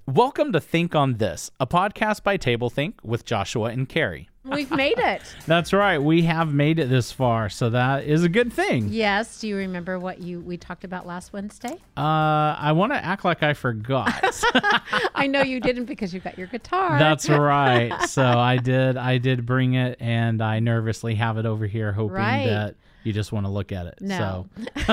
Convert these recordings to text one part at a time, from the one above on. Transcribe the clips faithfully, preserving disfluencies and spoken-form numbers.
Welcome to Think on This, a podcast by TableThink with Joshua and Carrie. We've made it. That's right. We have made it this far, so that is a good thing. Yes. Do you remember what you we talked about last Wednesday? Uh, I want to act like I forgot. I know you didn't because you got your guitar. That's right. So I did. I did bring it, and I nervously have it over here, hoping Right. that you just want to look at it. No. So.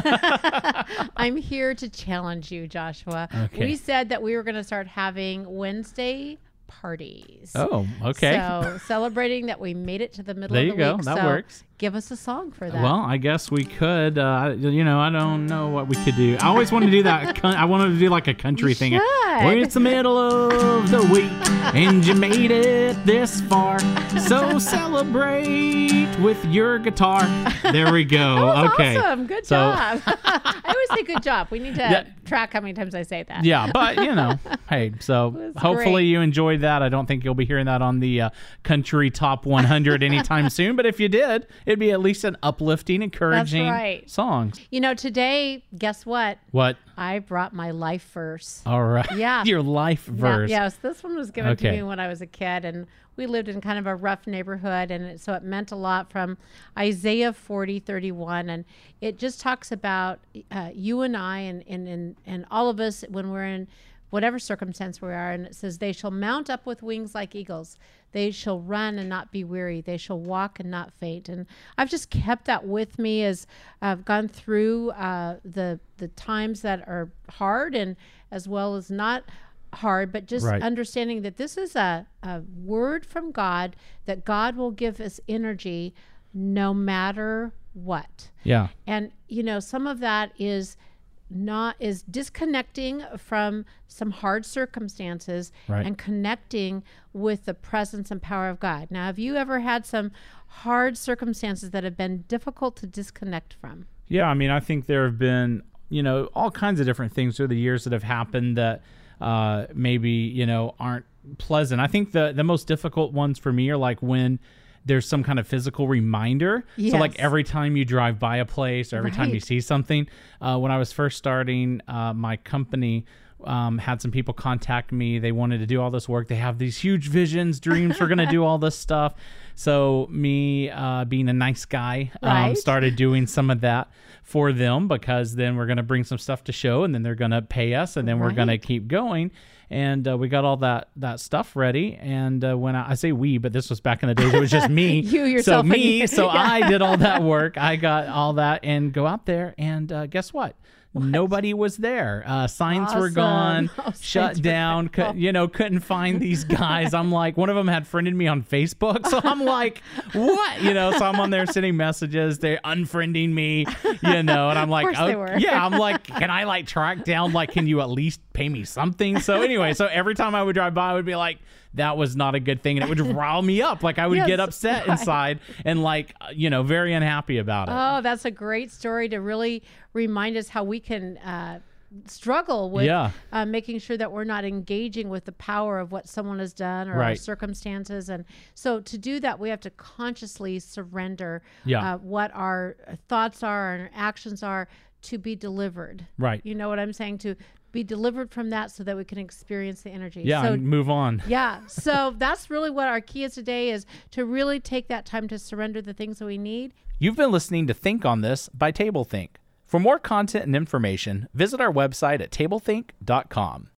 I'm here to challenge you, Joshua. Okay. We said that we were going to start having Wednesday parties. Oh, okay. So celebrating that we made it to the middle There of you the go. week. That so works. Give us a song for that. Well, I guess we could. Uh, you know, I don't know what we could do. I always wanted to do that. Con- I wanted to do like a country You thing. should. Well, it's the middle of the week, and you made it this far. So celebrate with your guitar. There we go. That was Okay. awesome. Good So- job. I always say good job. We need to Yeah. track how many times I say that. Yeah, but you know, hey, so was hopefully great. you enjoyed that. I don't think you'll be hearing that on the uh, Country Top one hundred anytime soon, but if you did, it'd be at least an uplifting, encouraging right. song. You know, today, guess what? What? I brought my life verse. All right. Yeah. Your life verse. Yeah, yes, this one was given Okay. to me when I was a kid, and we lived in kind of a rough neighborhood, and it, so it meant a lot from Isaiah forty thirty-one, and it just talks about uh, you and I and, and, and, and all of us when we're in whatever circumstance we are, and it says, they shall mount up with wings like eagles. They shall run and not be weary. They shall walk and not faint. And I've just kept that with me as I've gone through uh, the the times that are hard and as well as not hard, but just Right. understanding that this is a, a word from God, that God will give us energy no matter what. Yeah. And, you know, some of that is not is disconnecting from some hard circumstances Right. and connecting with the presence and power of God. Now, have you ever had some hard circumstances that have been difficult to disconnect from? Yeah, I mean, I think there have been, you know, all kinds of different things through the years that have happened that uh, maybe, you know, aren't pleasant. I think the, the most difficult ones for me are like when there's some kind of physical reminder. So like Yes. every time you drive by a place or every time you Right. see something. Uh, when I was first starting uh, my company, um, had some people contact me. They wanted to do all this work. They have these huge visions, dreams. We're going to do all this stuff. So me uh, being a nice guy um, Right. started doing some of that for them, because then we're going to bring some stuff to show, and then they're going to pay us, and then we're going to Right. keep going. And uh, we got all that that stuff ready. And uh, when I, I say we, but this was back in the days, it was just me. You yourself So and me. you- So yeah. I did all that work. I got all that and go out there. And uh, guess what? Nobody was there. Uh, signs were Awesome. gone, Oh, signs shut were down. gone. Could, you know, couldn't find these guys. I'm like, one of them had friended me on Facebook. So I'm like, what? You know, so I'm on there sending messages. They're unfriending me, you know, and I'm like, course they oh, were. yeah, I'm like, can I like track down, like, can you at least pay me something? So anyway, so every time I would drive by, I would be like, that was not a good thing. And it would rile me up. Like I would Yes, get upset right. inside and like, you know, very unhappy about it. Oh, that's a great story to really remind us how we can uh, struggle with Yeah. uh, making sure that we're not engaging with the power of what someone has done or our Right. circumstances. And so to do that, we have to consciously surrender Yeah. uh, what our thoughts are and our actions are to be delivered. Right. You know what I'm saying? To be delivered from that so that we can experience the energy. Yeah. So and move on. yeah. So that's really what our key is today, is to really take that time to surrender the things that we need. You've been listening to Think on This by TableThink. For more content and information, visit our website at tablethink dot com.